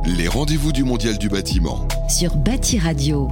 Les rendez-vous du Mondial du bâtiment. Sur Bâti Radio.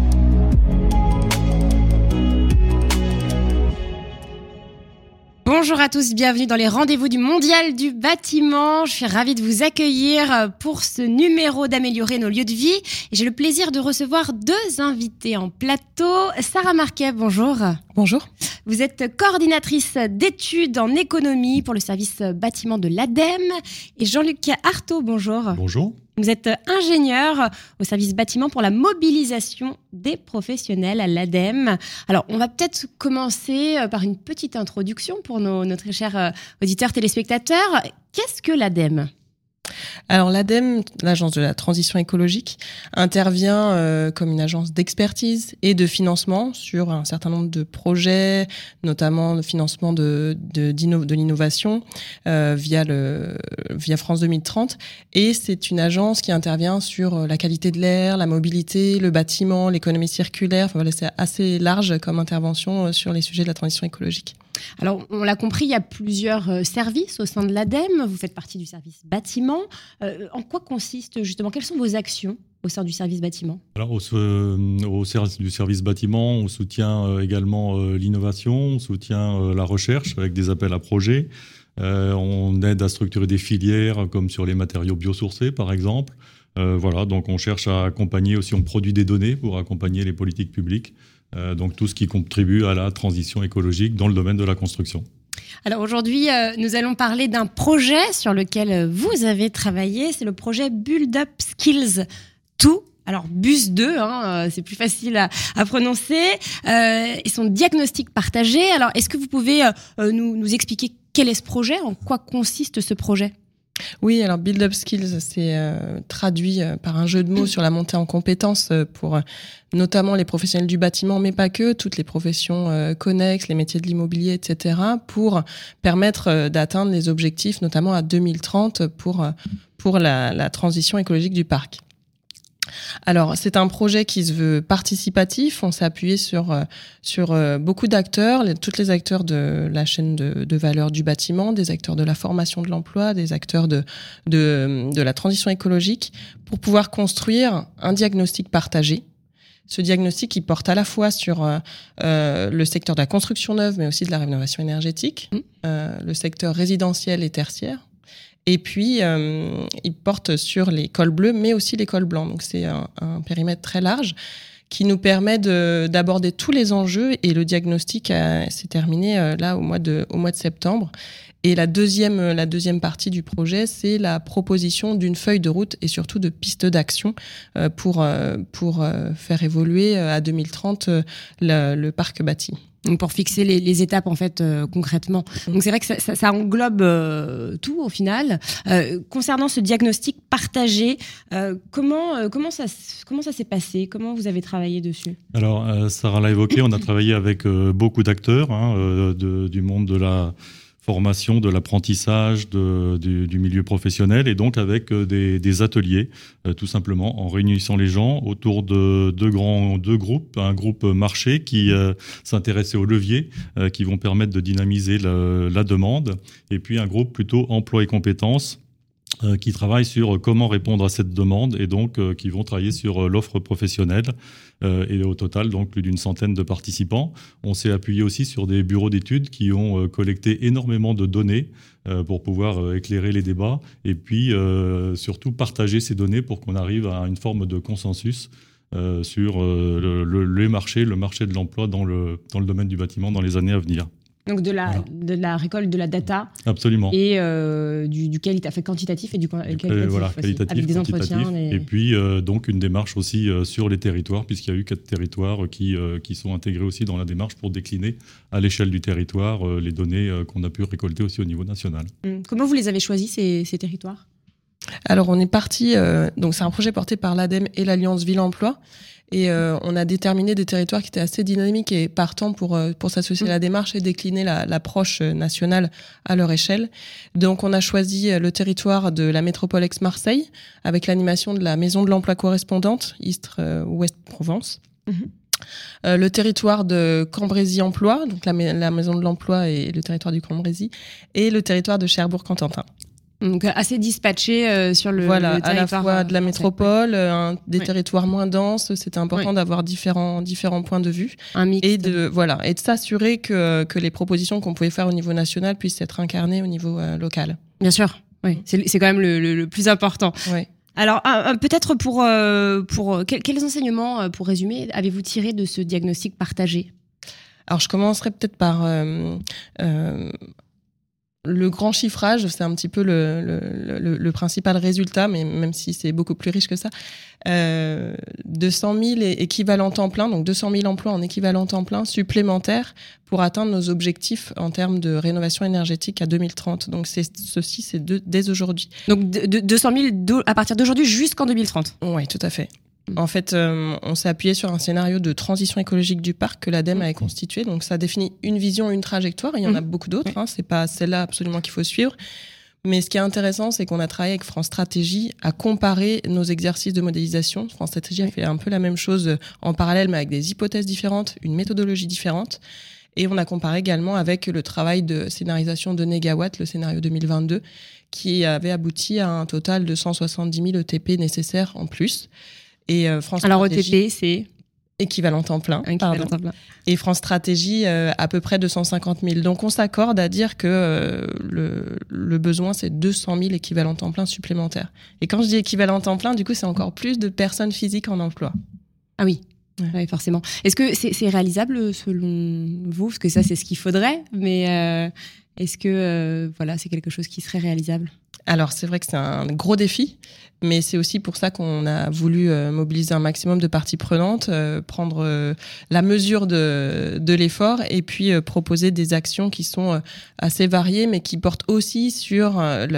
Bonjour à tous, bienvenue dans les rendez-vous du Mondial du bâtiment. Je suis ravie de vous accueillir pour ce numéro d'améliorer nos lieux de vie. Et j'ai le plaisir de recevoir deux invités en plateau. Sarah Marquet, bonjour. Bonjour. Vous êtes coordinatrice d'études en économie pour le service bâtiment de l'ADEME. Et Jean-Luc Artaud, bonjour. Bonjour. Vous êtes ingénieur au service bâtiment pour la mobilisation des professionnels à l'ADEME. Alors, on va peut-être commencer par une petite introduction pour nos très chers auditeurs téléspectateurs. Qu'est-ce que l'ADEME ? Alors l'ADEME, l'agence de la transition écologique, intervient comme une agence d'expertise et de financement sur un certain nombre de projets, notamment le financement de l'innovation via France 2030. Et c'est une agence qui intervient sur la qualité de l'air, la mobilité, le bâtiment, l'économie circulaire. Enfin, voilà, c'est assez large comme intervention sur les sujets de la transition écologique. Alors, on l'a compris, il y a plusieurs services au sein de l'ADEME. Vous faites partie du service bâtiment. En quoi consiste justement ? Quelles sont vos actions au sein du service bâtiment ? Alors, au service du service bâtiment, on soutient également l'innovation, on soutient la recherche avec des appels à projets. On aide à structurer des filières comme sur les matériaux biosourcés, par exemple. Voilà, donc on cherche à accompagner aussi, on produit des données pour accompagner les politiques publiques. Donc tout ce qui contribue à la transition écologique dans le domaine de la construction. Alors aujourd'hui, nous allons parler d'un projet sur lequel vous avez travaillé. C'est le projet Build Up Skills 2. Alors BUS 2, c'est plus facile à prononcer. Et son diagnostic partagé. Alors est-ce que vous pouvez nous expliquer quel est ce projet ? En quoi consiste ce projet ? Oui, alors Build Up Skills, c'est traduit par un jeu de mots sur la montée en compétences pour notamment les professionnels du bâtiment, mais pas que, toutes les professions connexes, les métiers de l'immobilier, etc., pour permettre d'atteindre les objectifs, notamment à 2030, pour la transition écologique du parc. Alors, c'est un projet qui se veut participatif. On s'est appuyé sur beaucoup d'acteurs, tous les acteurs de la chaîne de valeur du bâtiment, des acteurs de la formation de l'emploi, des acteurs de la transition écologique, pour pouvoir construire un diagnostic partagé. Ce diagnostic, il porte à la fois sur le secteur de la construction neuve, mais aussi de la rénovation énergétique, le secteur résidentiel et tertiaire. Et puis, il porte sur les cols bleus, mais aussi les cols blancs. Donc, c'est un périmètre très large qui nous permet d'aborder tous les enjeux. Et le diagnostic s'est terminé là au mois de septembre. Et la deuxième partie du projet, c'est la proposition d'une feuille de route et surtout de pistes d'action pour faire évoluer à 2030 le parc bâti. Donc pour fixer les étapes en fait concrètement. Donc c'est vrai que ça englobe tout au final. Concernant ce diagnostic partagé, comment ça s'est passé ? Comment vous avez travaillé dessus ? Alors Sarah l'a évoqué, on a travaillé avec beaucoup d'acteurs du monde de la formation, de l'apprentissage, du milieu professionnel, et donc avec des ateliers, tout simplement, en réunissant les gens autour de deux groupes. Un groupe marché qui s'intéressait aux leviers qui vont permettre de dynamiser la demande, et puis un groupe plutôt emploi et compétences qui travaillent sur comment répondre à cette demande, et donc qui vont travailler sur l'offre professionnelle. Et au total, donc plus d'une centaine de participants. On s'est appuyé aussi sur des bureaux d'études qui ont collecté énormément de données pour pouvoir éclairer les débats, et puis surtout partager ces données pour qu'on arrive à une forme de consensus sur le marché de l'emploi dans le domaine du bâtiment dans les années à venir. Donc de la récolte de la data. Absolument. Et du quantitatif et du qualitatif, voilà, aussi, qualitatif, avec des entretiens. Et puis donc une démarche aussi sur les territoires, puisqu'il y a eu 4 territoires qui sont intégrés aussi dans la démarche pour décliner à l'échelle du territoire les données qu'on a pu récolter aussi au niveau national. Comment vous les avez choisis, ces territoires ? Alors on est parti, donc c'est un projet porté par l'ADEME et l'Alliance Ville-Emploi. Et on a déterminé des territoires qui étaient assez dynamiques et partants pour s'associer à la démarche et décliner l'approche nationale à leur échelle. Donc on a choisi le territoire de la métropole Aix-Marseille avec l'animation de la Maison de l'Emploi correspondante, Istres-Ouest-Provence. Le territoire de Cambrésis-Emploi, donc la Maison de l'Emploi et le territoire du Cambrésis, et le territoire de Cherbourg-Cotentin. Donc assez dispatché sur le Voilà, le à la territoire, fois de la français. métropole, des Ouais. territoires moins denses. C'était important d'avoir différents points de vue Un mix. et de s'assurer que les propositions qu'on pouvait faire au niveau national puissent être incarnées au niveau local. Bien sûr. Oui, c'est quand même le plus important. Ouais. Alors, peut-être pour quels enseignements, pour résumer, avez-vous tiré de ce diagnostic partagé ? Alors, je commencerai peut-être par le grand chiffrage. C'est un petit peu le principal résultat, mais même si c'est beaucoup plus riche que ça. 200 000 équivalents temps plein, donc 200 000 emplois en équivalent temps plein supplémentaires pour atteindre nos objectifs en termes de rénovation énergétique à 2030. Donc, c'est dès aujourd'hui. Donc, 200 000 à partir d'aujourd'hui jusqu'en 2030. Oui, tout à fait. En fait, on s'est appuyé sur un scénario de transition écologique du parc que l'ADEME avait constitué. Donc, ça définit une vision, une trajectoire. Il y en a beaucoup d'autres. C'est pas celle-là absolument qu'il faut suivre. Mais ce qui est intéressant, c'est qu'on a travaillé avec France Stratégie à comparer nos exercices de modélisation. France Stratégie a fait un peu la même chose en parallèle, mais avec des hypothèses différentes, une méthodologie différente. Et on a comparé également avec le travail de scénarisation de Négawatt, le scénario 2022, qui avait abouti à un total de 170 000 ETP nécessaires en plus. Et France Alors, Stratégie, ETP, c'est équivalent temps plein. équivalent temps plein. Et France Stratégie, à peu près 250 000. Donc, on s'accorde à dire que le besoin, c'est 200 000 équivalents temps plein supplémentaires. Et quand je dis équivalent temps plein, du coup, c'est encore plus de personnes physiques en emploi. Ah oui. Ouais. Oui, forcément. Est-ce que c'est réalisable selon vous ? Parce que ça, c'est ce qu'il faudrait. Mais est-ce que c'est quelque chose qui serait réalisable ? Alors, c'est vrai que c'est un gros défi, mais c'est aussi pour ça qu'on a voulu mobiliser un maximum de parties prenantes, prendre la mesure de l'effort et puis proposer des actions qui sont assez variées, mais qui portent aussi sur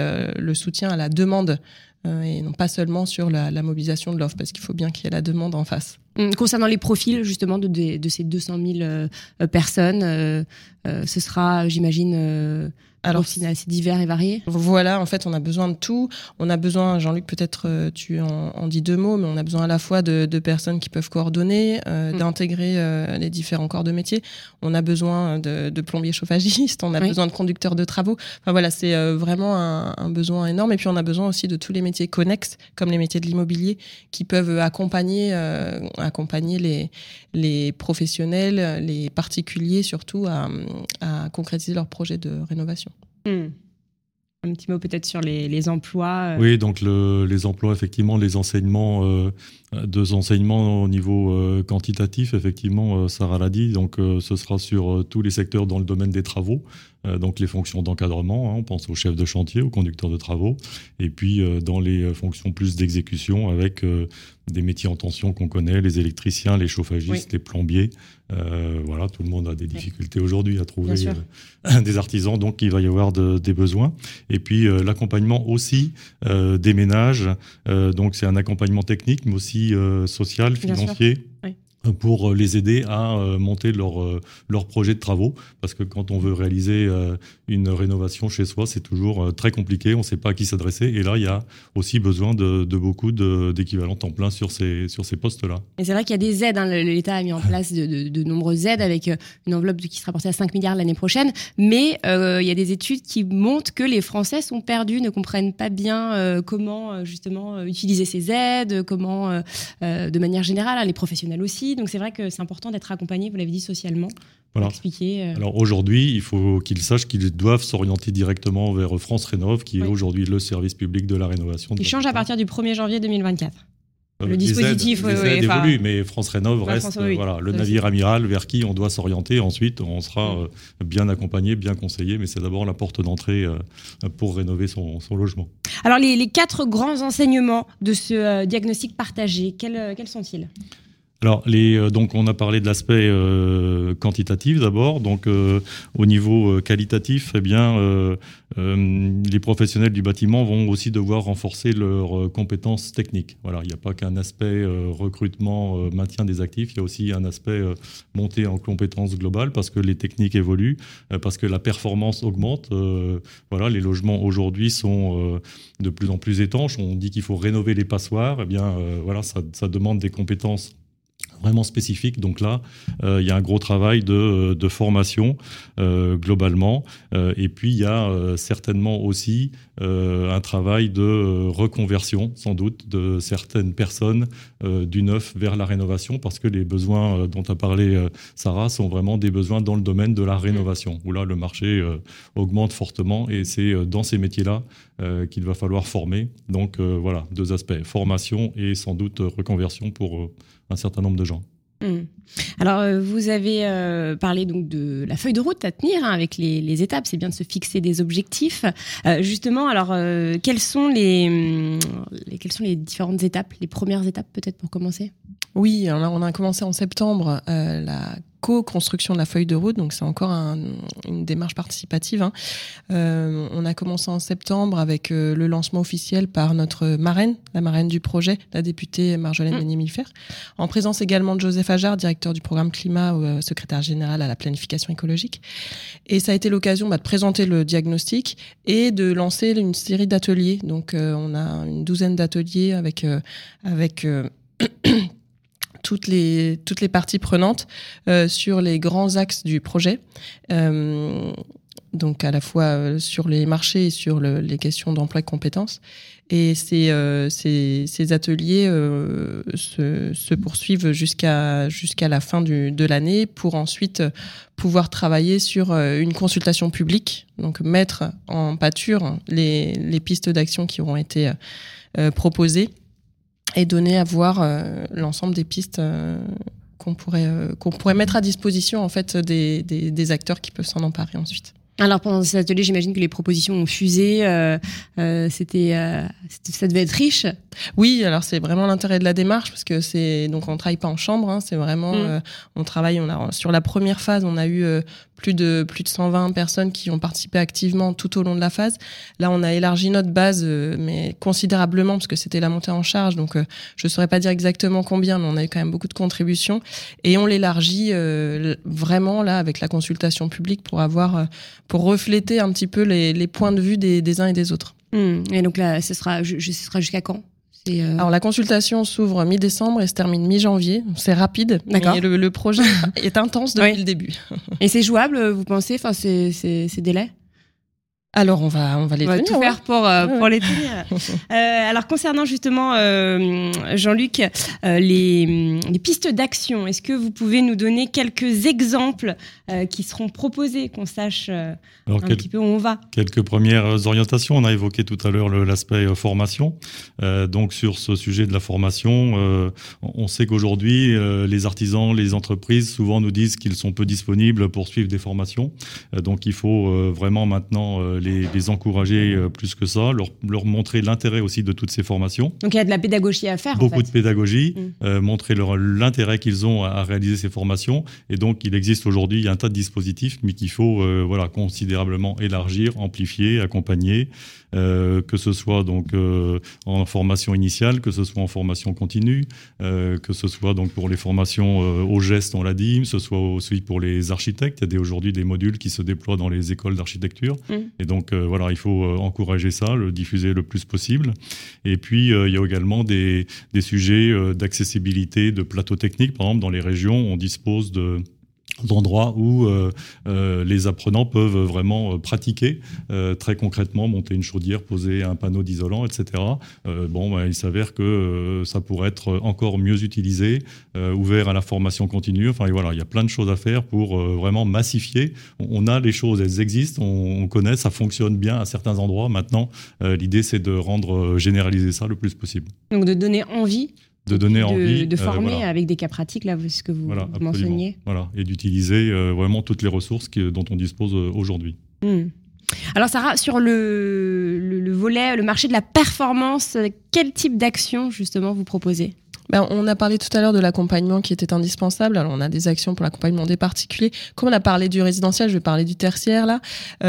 le soutien à la demande et non pas seulement sur la mobilisation de l'offre, parce qu'il faut bien qu'il y ait la demande en face. Concernant les profils, justement, de ces 200 000 personnes, ce sera, j'imagine... Alors, c'est assez divers et varié. Voilà, en fait, on a besoin de tout. On a besoin, Jean-Luc, peut-être tu en dis deux mots, mais on a besoin à la fois de personnes qui peuvent coordonner, d'intégrer les différents corps de métier. On a besoin de plombiers chauffagistes, on a besoin de conducteurs de travaux. Enfin voilà, c'est vraiment un besoin énorme. Et puis, on a besoin aussi de tous les métiers connexes, comme les métiers de l'immobilier, qui peuvent accompagner les professionnels, les particuliers surtout, à concrétiser leurs projets de rénovation. Un petit mot peut-être sur les emplois. Oui, donc les emplois, effectivement, les enseignements, deux enseignements au niveau quantitatif, effectivement, Sarah l'a dit, donc ce sera sur tous les secteurs dans le domaine des travaux, donc les fonctions d'encadrement, on pense aux chefs de chantier, aux conducteurs de travaux, et puis dans les fonctions plus d'exécution avec des métiers en tension qu'on connaît, les électriciens, les chauffagistes, les plombiers. Voilà, tout le monde a des difficultés aujourd'hui à trouver des artisans, donc il va y avoir des besoins. Et puis l'accompagnement aussi des ménages, donc c'est un accompagnement technique, mais aussi social, financier. Pour les aider à monter leur projet de travaux. Parce que quand on veut réaliser une rénovation chez soi, c'est toujours très compliqué, on ne sait pas à qui s'adresser. Et là, il y a aussi besoin de beaucoup d'équivalents temps plein sur ces postes-là. Et c'est vrai qu'il y a des aides. L'État a mis en place de nombreuses aides avec une enveloppe qui sera portée à 5 milliards l'année prochaine. Mais il y a des études qui montrent que les Français sont perdus, ne comprennent pas bien comment justement utiliser ces aides, comment de manière générale, les professionnels aussi. Donc c'est vrai que c'est important d'être accompagné, vous l'avez dit, socialement. Voilà. Expliquer. Alors aujourd'hui, il faut qu'ils sachent qu'ils doivent s'orienter directement vers France Rénov, qui est aujourd'hui le service public de la rénovation. Il change à partir du 1er janvier 2024. Le dispositif évolue, mais France Rénov reste le navire amiral vers qui on doit s'orienter. Ensuite, on sera bien accompagné, bien conseillé, mais c'est d'abord la porte d'entrée pour rénover son logement. Alors les 4 grands enseignements de ce diagnostic partagé, quels sont-ils ? Alors, donc on a parlé de l'aspect quantitatif d'abord. Donc, au niveau qualitatif, eh bien, les professionnels du bâtiment vont aussi devoir renforcer leurs compétences techniques. Voilà, il n'y a pas qu'un aspect recrutement, maintien des actifs. Il y a aussi un aspect montée en compétences globales parce que les techniques évoluent, parce que la performance augmente. Voilà, les logements aujourd'hui sont de plus en plus étanches. On dit qu'il faut rénover les passoires. Eh bien, voilà, ça demande des compétences vraiment spécifique. Donc là, il y a un gros travail de formation globalement. Et puis, il y a certainement aussi un travail de reconversion, sans doute, de certaines personnes du neuf vers la rénovation, parce que les besoins dont a parlé Sarah sont vraiment des besoins dans le domaine de la rénovation, où là, le marché augmente fortement. Et c'est dans ces métiers-là qu'il va falloir former. Donc voilà, 2 aspects, formation et sans doute reconversion pour un certain nombre de gens. Alors, vous avez parlé donc de la feuille de route à tenir avec les étapes. C'est bien de se fixer des objectifs. Justement, alors, quelles sont les différentes étapes, les premières étapes peut-être pour commencer ? Oui, alors on a commencé en septembre la co-construction de la feuille de route, donc c'est encore une démarche participative. On a commencé en septembre avec le lancement officiel par notre marraine, la marraine du projet, la députée Marjolaine Meunier-Millefert, en présence également de Joseph Ajar, directeur du programme climat, secrétaire général à la planification écologique. Et ça a été l'occasion de présenter le diagnostic et de lancer une série d'ateliers. Donc on a une 12aine d'ateliers avec toutes les parties prenantes sur les grands axes du projet. Donc à la fois sur les marchés et sur les questions d'emploi et de compétences. Et ces ateliers se poursuivent jusqu'à la fin de l'année pour ensuite pouvoir travailler sur une consultation publique, donc mettre en pâture les pistes d'action qui auront été proposées et donner à voir l'ensemble des pistes qu'on pourrait mettre à disposition en fait des acteurs qui peuvent s'en emparer ensuite. Alors pendant ces ateliers, j'imagine que les propositions ont fusé. Ça devait être riche. Oui, alors c'est vraiment l'intérêt de la démarche parce que donc on travaille pas en chambre. C'est vraiment on travaille. Sur la première phase, on a eu plus de 120 personnes qui ont participé activement tout au long de la phase. Là, on a élargi notre base, mais considérablement parce que c'était la montée en charge. Donc je saurais pas dire exactement combien, mais on a eu quand même beaucoup de contributions et on l'élargit vraiment là avec la consultation publique pour refléter un petit peu les points de vue des uns et des autres. Et donc là, ce sera jusqu'à quand ? Alors la consultation s'ouvre mi-décembre et se termine mi-janvier. C'est rapide, d'accord. Mais le projet est intense depuis le début. Et c'est jouable, vous pensez, ces délais ? Alors on va les tenir. Tout faire pour les tenir. Alors concernant justement Jean-Luc, les pistes d'action, est-ce que vous pouvez nous donner quelques exemples qui seront proposés, qu'on sache petit peu où on va ? Quelques premières orientations. On a évoqué tout à l'heure l'aspect formation. Donc sur ce sujet de la formation, on sait qu'aujourd'hui les artisans, les entreprises souvent nous disent qu'ils sont peu disponibles pour suivre des formations. Donc il faut vraiment maintenant les encourager plus que ça, leur montrer l'intérêt aussi de toutes ces formations. Donc il y a de la pédagogie à faire. Beaucoup de pédagogie, montrer l'intérêt qu'ils ont à réaliser ces formations. Et donc il existe aujourd'hui, il y a un tas de dispositifs, mais qu'il faut considérablement élargir, amplifier, accompagner, que ce soit donc en formation initiale, que ce soit en formation continue, que ce soit donc pour les formations au geste, on l'a dit, que ce soit aussi pour les architectes. Il y a aujourd'hui des modules qui se déploient dans les écoles d'architecture. Et donc il faut encourager ça, le diffuser le plus possible. Et puis il y a également des sujets d'accessibilité, de plateaux techniques. Par exemple, dans les régions, on dispose d'endroits où les apprenants peuvent vraiment pratiquer très concrètement, monter une chaudière, poser un panneau d'isolant, etc. Il s'avère que ça pourrait être encore mieux utilisé, ouvert à la formation continue. Enfin, il y a plein de choses à faire pour vraiment massifier. On a les choses, elles existent, on connaît, ça fonctionne bien à certains endroits. Maintenant, l'idée, c'est de rendre généraliser ça le plus possible. Donc, de donner envie. De former avec des cas pratiques, là, ce que vous mentionniez. Voilà, et d'utiliser vraiment toutes les ressources dont on dispose aujourd'hui. Alors Sarah, sur le volet, le marché de la performance, quel type d'action justement vous proposez ? On a parlé tout à l'heure de l'accompagnement qui était indispensable. Alors, on a des actions pour l'accompagnement des particuliers. Comme on a parlé du résidentiel, je vais parler du tertiaire, là.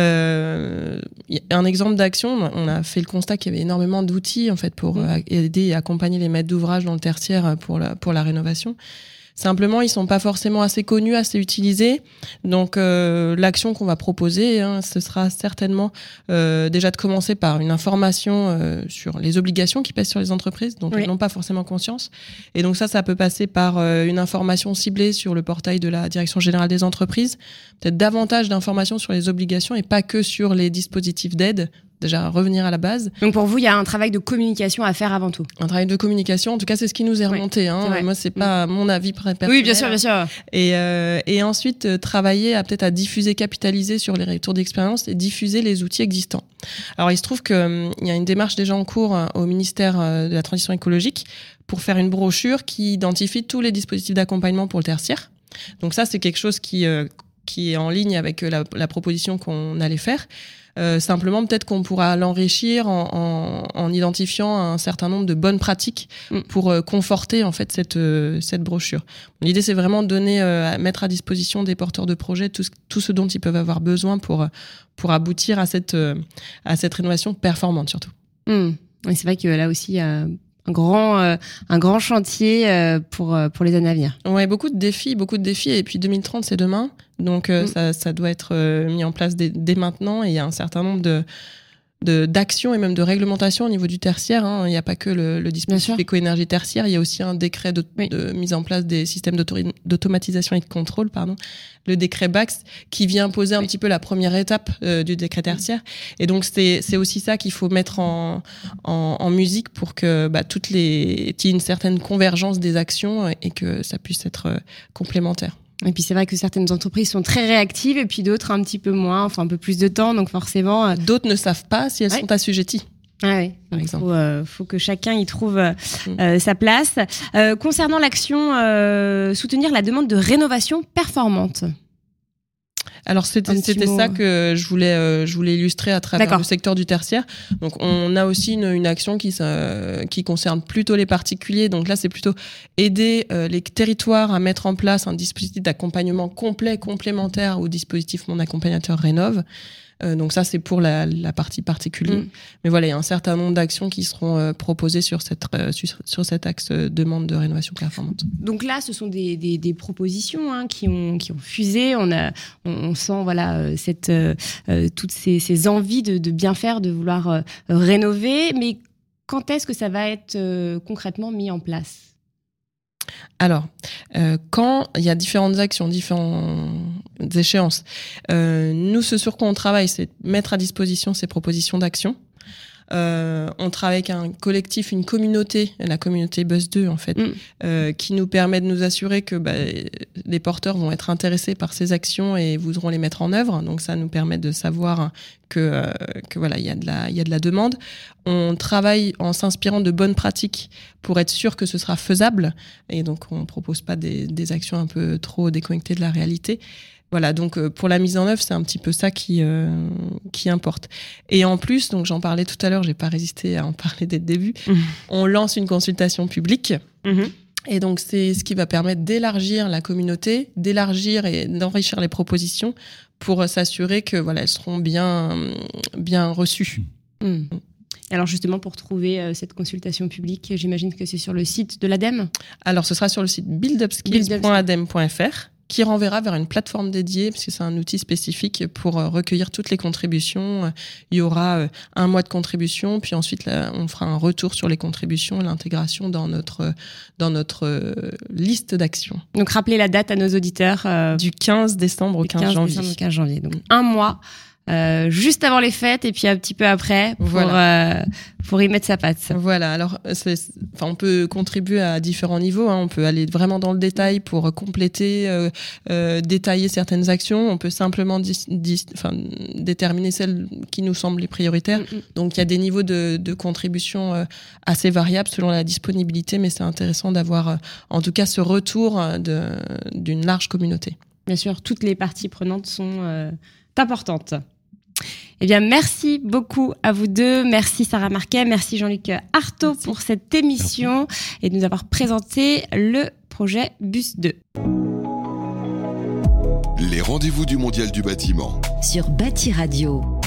Un exemple d'action, on a fait le constat qu'il y avait énormément d'outils, en fait, pour aider et accompagner les maîtres d'ouvrage dans le tertiaire pour la rénovation. Simplement, ils sont pas forcément assez connus, assez utilisés. Donc, l'action qu'on va proposer, ce sera certainement déjà de commencer par une information sur les obligations qui pèsent sur les entreprises, dont elles n'ont pas forcément conscience. Et donc ça peut passer par une information ciblée sur le portail de la Direction générale des entreprises, peut-être davantage d'informations sur les obligations et pas que sur les dispositifs d'aide. Déjà revenir à la base. Donc pour vous, il y a un travail de communication à faire avant tout. Un travail de communication, en tout cas c'est ce qui nous est remonté. Moi c'est pas mon avis personnel. Oui, bien sûr. Et ensuite travailler à diffuser, capitaliser sur les retours d'expérience et diffuser les outils existants. Alors il se trouve que il y a une démarche déjà en cours au ministère de la Transition écologique pour faire une brochure qui identifie tous les dispositifs d'accompagnement pour le tertiaire. Donc ça c'est quelque chose qui est en ligne avec la proposition qu'on allait faire. Simplement, peut-être qu'on pourra l'enrichir en identifiant un certain nombre de bonnes pratiques pour conforter en fait cette brochure. L'idée, c'est vraiment de mettre à disposition des porteurs de projets tout ce dont ils peuvent avoir besoin pour aboutir à cette rénovation performante surtout. Et c'est vrai que là aussi, un grand chantier pour les années à venir. Ouais, beaucoup de défis et puis 2030 c'est demain. Donc ça doit être mis en place dès maintenant et il y a un certain nombre d'actions et même de réglementations au niveau du tertiaire. Il n'y a pas que le dispositif éco-énergie tertiaire, il y a aussi un décret de mise en place des systèmes d'automatisation et de contrôle, le décret BAX, qui vient poser un petit peu la première étape du décret tertiaire. Et donc c'est aussi ça qu'il faut mettre en musique pour que qu'il y ait une certaine convergence des actions et que ça puisse être complémentaire. Et puis c'est vrai que certaines entreprises sont très réactives et puis d'autres un petit peu moins, enfin un peu plus de temps, donc forcément... D'autres ne savent pas si elles sont assujetties. Ah oui, par exemple. Faut que chacun y trouve sa place. Concernant l'action soutenir la demande de rénovation performante. Alors c'était ça que je voulais illustrer à travers le secteur du tertiaire. Donc on a aussi une action qui concerne plutôt les particuliers. Donc là c'est plutôt aider les territoires à mettre en place un dispositif d'accompagnement complémentaire au dispositif Mon Accompagnateur Rénove. Donc ça c'est pour la partie particulier. Mais voilà, il y a un certain nombre d'actions qui seront proposées sur cet axe demande de rénovation performante. Donc là ce sont des propositions qui ont fusé. On sent toutes ces envies de bien faire, de vouloir rénover. Mais quand est-ce que ça va être concrètement mis en place ? Alors, quand il y a différentes actions, différentes échéances, nous, ce sur quoi on travaille, c'est mettre à disposition ces propositions d'action. On travaille avec un collectif, une communauté, la communauté Buzz 2 en fait, qui nous permet de nous assurer que les porteurs vont être intéressés par ces actions et voudront les mettre en œuvre. Donc ça nous permet de savoir que voilà, il y a de la demande. On travaille en s'inspirant de bonnes pratiques pour être sûr que ce sera faisable. Et donc on propose pas des actions un peu trop déconnectées de la réalité. Voilà, donc pour la mise en œuvre, c'est un petit peu ça qui importe. Et en plus, donc j'en parlais tout à l'heure, j'ai pas résisté à en parler dès le début. On lance une consultation publique. Et donc c'est ce qui va permettre d'élargir la communauté, d'élargir et d'enrichir les propositions pour s'assurer que elles seront bien reçues. Alors justement, pour trouver cette consultation publique, j'imagine que c'est sur le site de l'ADEME. Alors ce sera sur le site buildupskills.adem.fr. qui renverra vers une plateforme dédiée, parce que c'est un outil spécifique pour recueillir toutes les contributions. Il y aura un mois de contribution, puis ensuite on fera un retour sur les contributions et l'intégration dans notre liste d'actions. Donc rappelez la date à nos auditeurs. Du 15 décembre au 15 janvier. 15 janvier. Donc un mois. Juste avant les fêtes et puis un petit peu après pour y mettre sa patte. Voilà, alors on peut contribuer à différents niveaux, on peut aller vraiment dans le détail pour compléter, détailler certaines actions, on peut simplement déterminer celles qui nous semblent les prioritaires. Donc il y a des niveaux de contribution assez variables selon la disponibilité, mais c'est intéressant d'avoir en tout cas ce retour d'une large communauté. Bien sûr, toutes les parties prenantes sont importantes. Eh bien, merci beaucoup à vous deux. Merci Sarah Marquet, merci Jean-Luc Artaud pour cette émission et de nous avoir présenté le projet Bus 2. Les rendez-vous du Mondial du bâtiment. Sur Bâti Radio.